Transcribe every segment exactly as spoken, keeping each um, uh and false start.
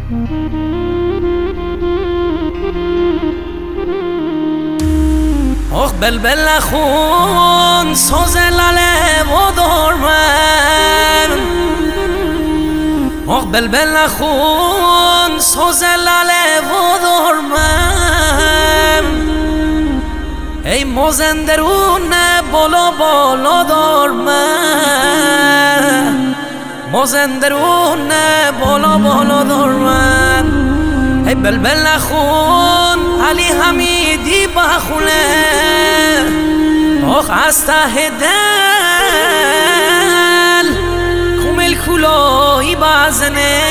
آخ بلبل خون سوز لاله و دارمن آخ بلبل خون سوز لاله و دارمن ای مازندرون بالا بالا دارمن مازندرون بالا بالا دارمن ای بلبل خون علی حمیدی بخونه آخ از ته دل کمل کلاهی بزنه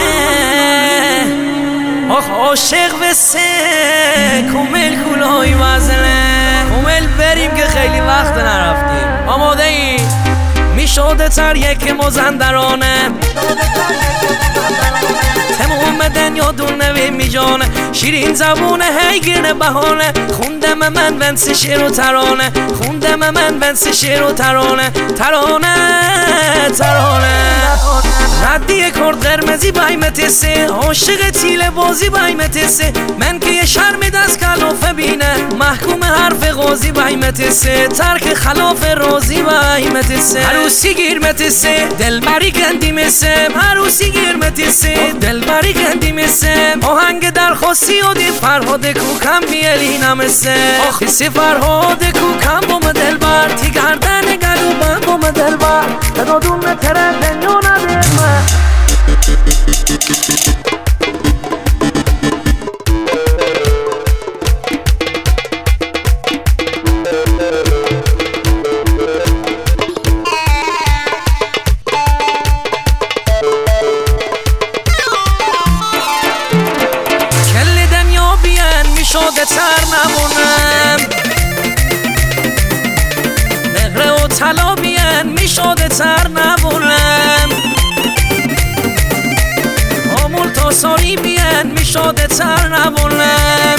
آخ عاشق بسه کمل کلاهی بزنه کمل بریم که خیلی وقت نرفتیم آماده ای میشده تر یک مازندرانه تموم دنیا دون نوی می جانه شیرین زبونه هی گرنه بهانه خوندم من بنس شعر و ترانه خوندم من بنس شعر و ترانه ترانه ترانه ردی کرد قرمزی بایمت سه عاشق تیل بازی بایمت سه من که یه شرمی دست کلافه بینه محکوم حرف غازی بایمت سه ترک خلاف رازی بایمت سه عروسی گیرمت سه دل بری گندی مسم عروسی گیرمت سه دل بری گندی مسم آهنگ درخواستی و دی فرهاد کوکم بیلی نمسه آخی سی فرهاد کوکم بوم دل بر تی گردن گلو بند بوم دل بر تدادون نتره دنیا نده من شده تر نمونم نقره و طلا بیان می شده تر نمونم آمول تا ساری بیان می شده تر نمونم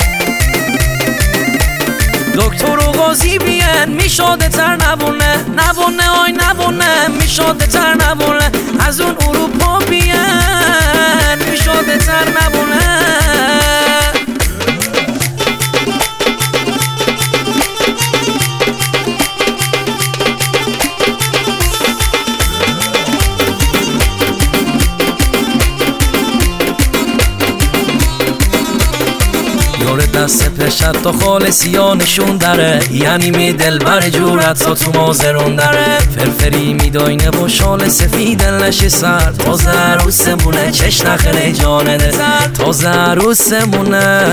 دکتر و غازی بیان می شده تر نبونه نبونه آی نبونه می شده تر نبونه از اون اروپا بیان می شده تر نبونه دست پشت تا خالصی ها نشون داره یعنی می دل بر جورت تا تو مازرون داره فرفری می داینه و شال سفید نشه سر تازه عروسمونه چش نخره جانه ده تازه عروسمونه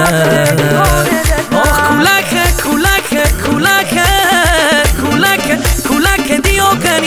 آخ کولک کولک کولک کولک کولک دیو کنی